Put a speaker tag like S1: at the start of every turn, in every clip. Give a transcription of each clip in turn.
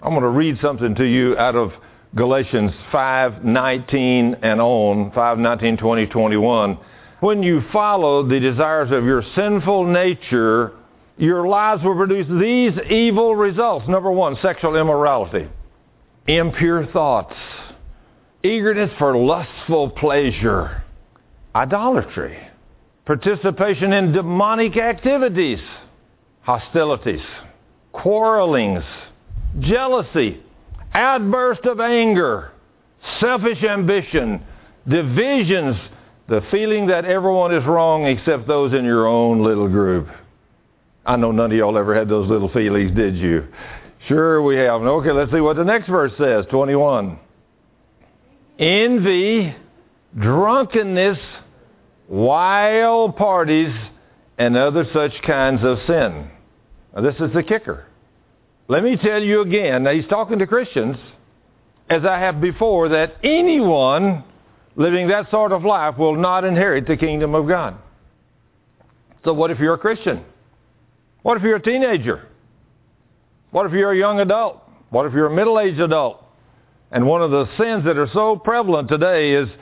S1: I'm going to read something to you out of Galatians 5:19 and on, 5:19, 20, 21. When you follow the desires of your sinful nature, your lives will produce these evil results. Number one, sexual immorality, impure thoughts, eagerness for lustful pleasure, idolatry, participation in demonic activities, hostilities, quarrelings, jealousy, outburst of anger, selfish ambition, divisions, the feeling that everyone is wrong except those in your own little group. I know none of y'all ever had those little feelings, did you? Sure we have. Okay, let's see what the next verse says, 21. Envy, drunkenness, wild parties, and other such kinds of sin. Now, this is the kicker. Let me tell you again, now he's talking to Christians, as I have before, that anyone living that sort of life will not inherit the kingdom of God. So what if you're a Christian? What if you're a teenager? What if you're a young adult? What if you're a middle-aged adult? And one of the sins that are so prevalent today is,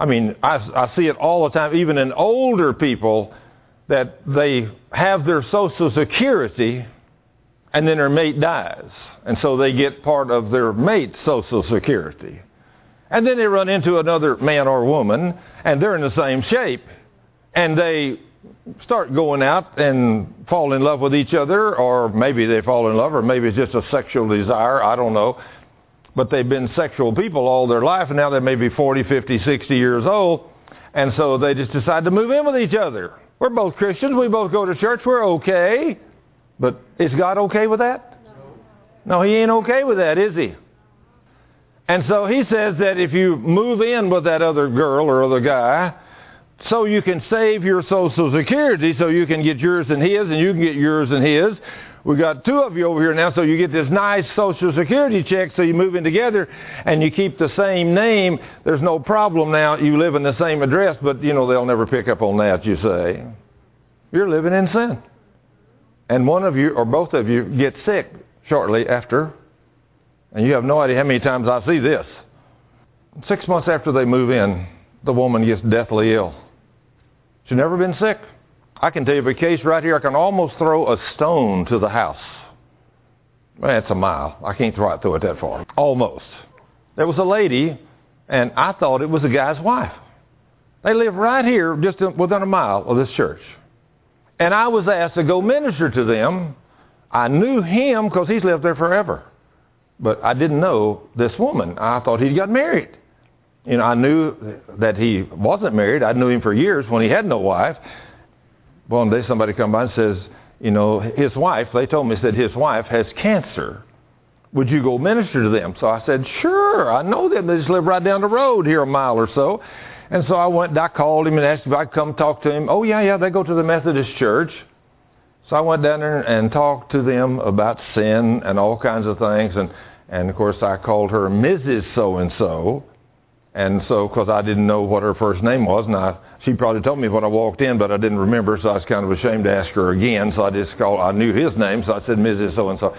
S1: I see it all the time, even in older people, that they have their Social Security and then their mate dies. And so they get part of their mate's Social Security. And then they run into another man or woman, and they're in the same shape. And they start going out and fall in love with each other, or maybe they fall in love, or maybe it's just a sexual desire, I don't know. But they've been sexual people all their life, and now they may be 40, 50, 60 years old, and so they just decide to move in with each other. We're both Christians, we both go to church, we're okay. But is God okay with that? No, he ain't okay with that, is he? And so he says that if you move in with that other girl or other guy, so you can save your Social Security, so you can get yours and his, and you can get yours and his. We got two of you over here now, so you get this nice Social Security check, so you move in together, and you keep the same name. There's no problem now. You live in the same address, but, they'll never pick up on that, you say. You're living in sin. And one of you, or both of you, get sick shortly after. And you have no idea how many times I see this. 6 months after they move in, the woman gets deathly ill. She's never been sick. I can tell you of a case right here. I can almost throw a stone to the house. Well, it's a mile. I can't throw it that far. Almost. There was a lady, and I thought it was a guy's wife. They live right here, just within a mile of this church. And I was asked to go minister to them. I knew him because he's lived there forever. But I didn't know this woman. I thought he'd got married. I knew that he wasn't married. I knew him for years when he had no wife. One day somebody come by and says, his wife, they told me, said his wife has cancer. Would you go minister to them? So I said, sure, I know them. They just live right down the road here a mile or so. And so I called him and asked if I'd come talk to him. Oh, yeah, they go to the Methodist church. So I went down there and talked to them about sin and all kinds of things. And of course, I called her Mrs. So-and-so. And so, because I didn't know what her first name was, and she probably told me when I walked in, but I didn't remember, so I was kind of ashamed to ask her again. So I knew his name, so I said Mrs. So-and-so.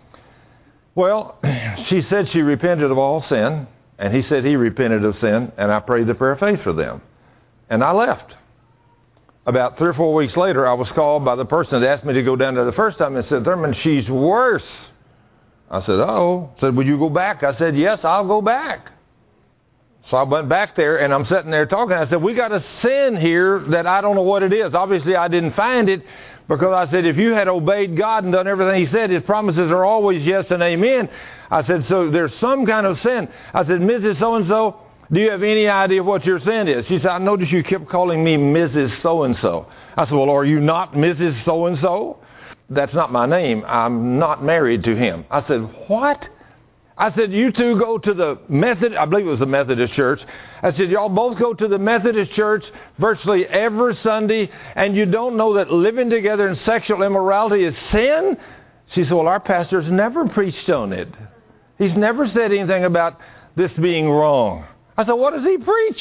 S1: Well, she said she repented of all sin. And he said he repented of sin, and I prayed the prayer of faith for them. And I left. About 3 or 4 weeks later, I was called by the person that asked me to go down there the first time and said, Thurman, she's worse. I said, oh. Said, would you go back? I said, yes, I'll go back. So I went back there, and I'm sitting there talking. I said, we got a sin here that I don't know what it is. Obviously, I didn't find it, because I said, if you had obeyed God and done everything he said, his promises are always yes and amen. I said, so there's some kind of sin. I said, Mrs. So-and-so, do you have any idea what your sin is? She said, I noticed you kept calling me Mrs. So-and-so. I said, well, are you not Mrs. So-and-so? That's not my name. I'm not married to him. I said, what? I said, you two go to the Methodist, I believe it was the Methodist church. I said, y'all both go to the Methodist church virtually every Sunday, and you don't know that living together in sexual immorality is sin? She said, well, our pastor's never preached on it. He's never said anything about this being wrong. I said, what does he preach?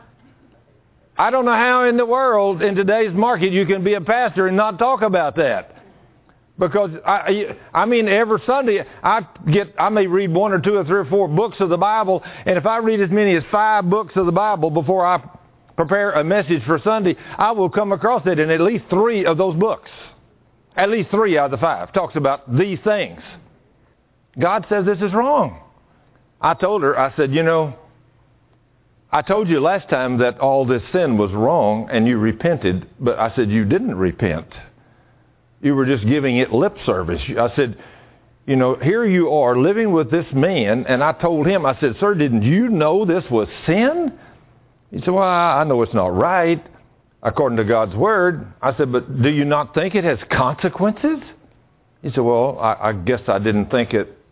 S1: I don't know how in the world, in today's market, you can be a pastor and not talk about that. Because, I mean, every Sunday, I may read 1 or 2 or 3 or 4 books of the Bible, and if I read as many as 5 books of the Bible before I prepare a message for Sunday, I will come across it in at least 3 of those books. At least 3 out of the 5 talks about these things. God says this is wrong. I told her, I said, you know, I told you last time that all this sin was wrong and you repented, but I said you didn't repent. You were just giving it lip service. I said, you know, here you are living with this man, and I told him, I said, sir, didn't you know this was sin? He said, well, I know it's not right according to God's word. I said, but do you not think it has consequences? He said, well, I guess I didn't think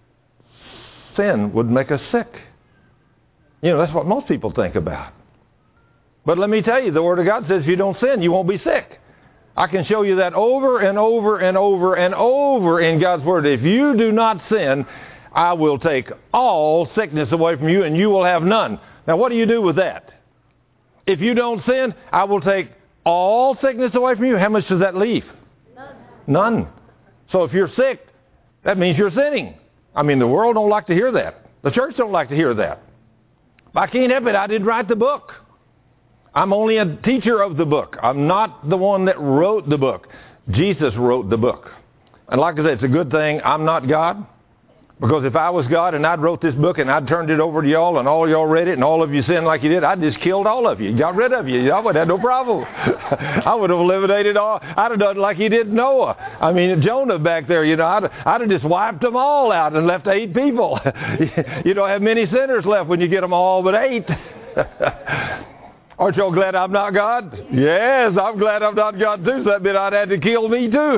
S1: sin would make us sick. You know, that's what most people think about. But let me tell you, the Word of God says if you don't sin, you won't be sick. I can show you that over and over and over and over in God's Word. If you do not sin, I will take all sickness away from you and you will have none. Now, what do you do with that? If you don't sin, I will take all sickness away from you. How much does that leave? None. So if you're sick, that means you're sinning. I mean, the world don't like to hear that. The church don't like to hear that. I can't help it. I didn't write the book. I'm only a teacher of the book. I'm not the one that wrote the book. Jesus wrote the book. And like I said, it's a good thing I'm not God. Because if I was God and I'd wrote this book and I'd turned it over to y'all and all y'all read it and all of you sinned like you did, I'd just killed all of you. Got rid of you. I would have no problem. I would have eliminated all. I'd have done like he did Noah. I mean, Jonah back there, you know, I'd have just wiped them all out and left 8 people. You don't have many sinners left when you get them all but 8. Aren't y'all glad I'm not God? Yes, I'm glad I'm not God too. So that meant I'd had to kill me too.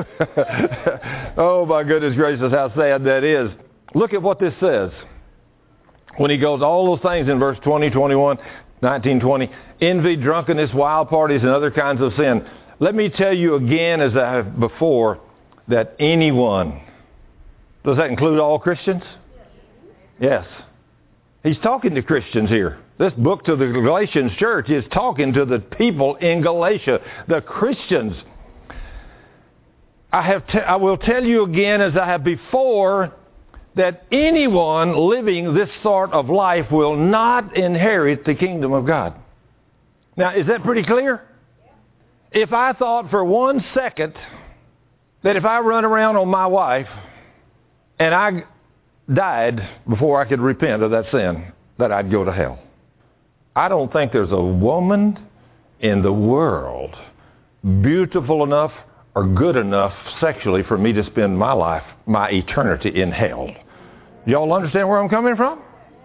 S1: Oh my goodness gracious, how sad that is. Look at what this says. When he goes, all those things in verse 20, 21, 19, 20, envy, drunkenness, wild parties, and other kinds of sin. Let me tell you again, as I have before, that anyone, does that include all Christians? Yes. He's talking to Christians here. This book to the Galatians church is talking to the people in Galatia, the Christians. I will tell you again, as I have before, that anyone living this sort of life will not inherit the kingdom of God. Now, is that pretty clear? If I thought for 1 second that if I run around on my wife and I died before I could repent of that sin, that I'd go to hell. I don't think there's a woman in the world beautiful enough or good enough sexually for me to spend my life, my eternity in hell. Y'all understand where I'm coming from?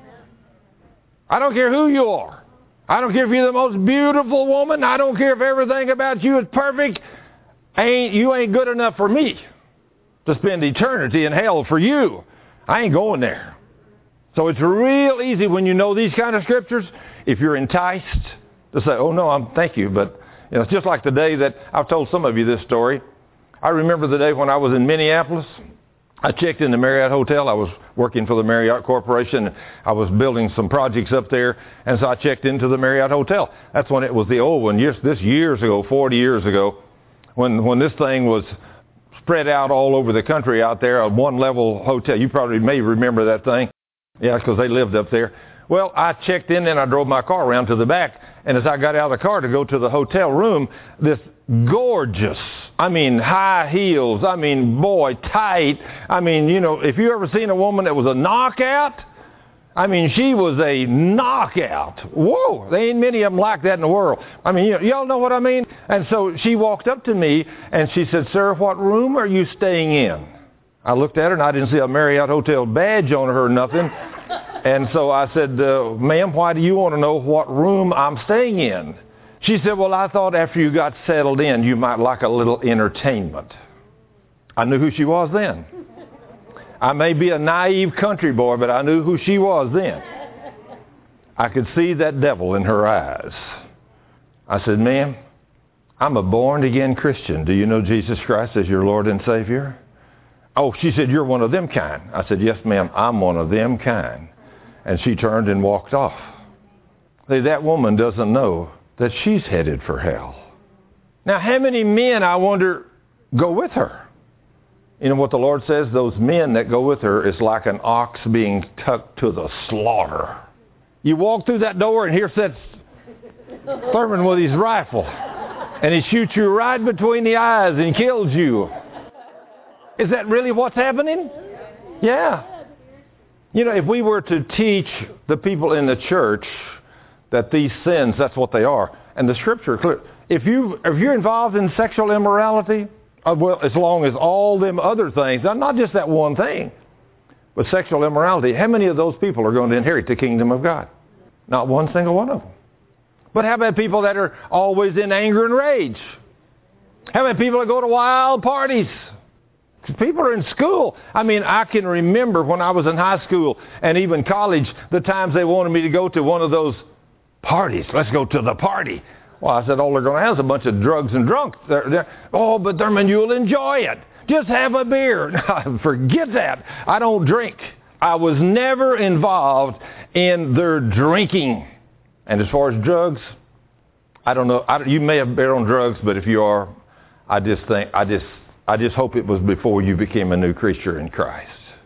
S1: I don't care who you are. I don't care if you're the most beautiful woman. I don't care if everything about you is perfect. You ain't good enough for me to spend eternity in hell for you. I ain't going there. So it's real easy when you know these kind of scriptures, if you're enticed, to say, oh no, thank you. But you know, it's just like the day that I've told some of you this story. I remember the day when I was in Minneapolis. I checked in the Marriott Hotel. I was working for the Marriott Corporation. I was building some projects up there, and so I checked into the Marriott Hotel. That's when it was the old one, years ago, 40 years ago, when this thing was spread out all over the country out there, a one-level hotel. You probably may remember that thing. Yeah, because they lived up there. Well, I checked in and I drove my car around to the back, and as I got out of the car to go to the hotel room, this gorgeous, high heels, boy, tight. You know, if you ever seen a woman that was a knockout, she was a knockout. Whoa, there ain't many of them like that in the world. Y'all know what I mean? And so she walked up to me and she said, sir, what room are you staying in? I looked at her and I didn't see a Marriott Hotel badge on her or nothing. And so I said, ma'am, why do you want to know what room I'm staying in? She said, well, I thought after you got settled in, you might like a little entertainment. I knew who she was then. I may be a naive country boy, but I knew who she was then. I could see that devil in her eyes. I said, ma'am, I'm a born-again Christian. Do you know Jesus Christ as your Lord and Savior? Oh, she said, you're one of them kind. I said, yes, ma'am, I'm one of them kind. And she turned and walked off. See, that woman doesn't know that she's headed for hell. Now, how many men, I wonder, go with her? You know what the Lord says? Those men that go with her is like an ox being tucked to the slaughter. You walk through that door and here sits Thurman with his rifle. And he shoots you right between the eyes and kills you. Is that really what's happening? Yeah. You know, if we were to teach the people in the church that these sins, that's what they are. And the Scripture, clear. If you're involved in sexual immorality, well, as long as all them other things, not just that one thing, but sexual immorality, how many of those people are going to inherit the kingdom of God? Not one single one of them. But how about people that are always in anger and rage? How about people that go to wild parties? People are in school. I mean, I can remember when I was in high school and even college, the times they wanted me to go to one of those parties. Let's go to the party. Well, I said, all they're going to have is a bunch of drugs and drunks. Oh, but Thurman, you'll enjoy it. Just have a beer. Forget that. I don't drink. I was never involved in their drinking. And as far as drugs, I don't know. You may have been on drugs, but if you are, I just hope it was before you became a new creature in Christ.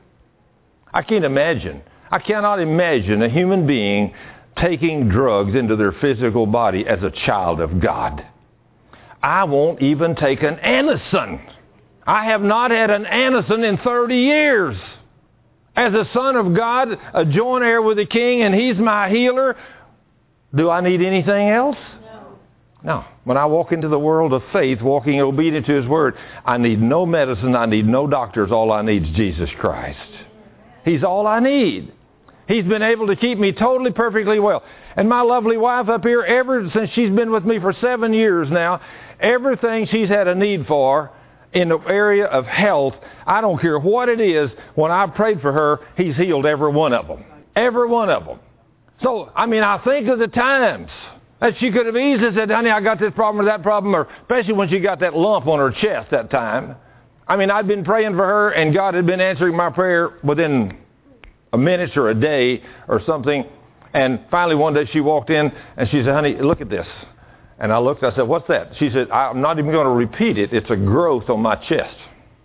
S1: I cannot imagine a human being taking drugs into their physical body as a child of God. I won't even take an Anacin. I have not had an Anacin in 30 years. As a son of God, a joint heir with the King, and He's my healer, do I need anything else? No. When I walk into the world of faith, walking obedient to His Word, I need no medicine, I need no doctors. All I need is Jesus Christ. He's all I need. He's been able to keep me totally, perfectly well. And my lovely wife up here, ever since she's been with me for 7 years now, everything she's had a need for in the area of health, I don't care what it is, when I've prayed for her, He's healed every one of them. Every one of them. So, I mean, I think of the times that she could have easily said, honey, I got this problem or that problem, or especially when she got that lump on her chest that time. I mean, I'd been praying for her, and God had been answering my prayer within a minute or a day or something. And finally one day she walked in and she said, honey, look at this. And I looked, I said, what's that? She said, I'm not even going to repeat it. It's a growth on my chest.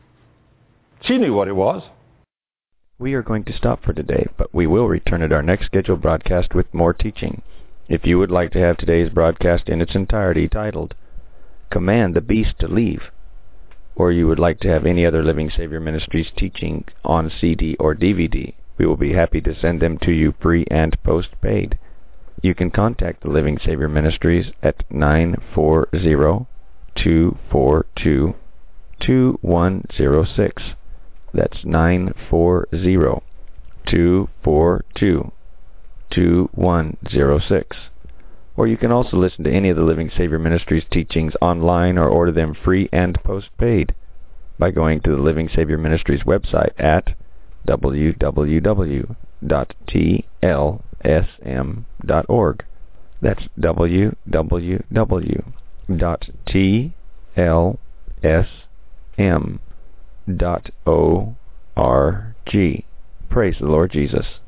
S1: She knew what it was.
S2: We are going to stop for today, but we will return at our next scheduled broadcast with more teaching. If you would like to have today's broadcast in its entirety titled, Command the Beast to Leave, or you would like to have any other Living Savior Ministries teaching on CD or DVD, we will be happy to send them to you free and postpaid. You can contact the Living Savior Ministries at 940-242-2106. That's 940-242-2106. Or you can also listen to any of the Living Savior Ministries teachings online or order them free and postpaid by going to the Living Savior Ministries website at www.tlsm.org. That's www.tlsm.org. Praise the Lord Jesus.